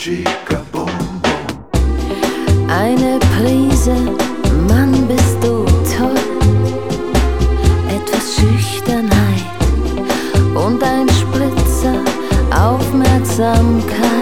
chica, boom, boom. Eine Prise, Mann, bist du toll. Etwas Schüchternheit und ein Spritzer Aufmerksamkeit.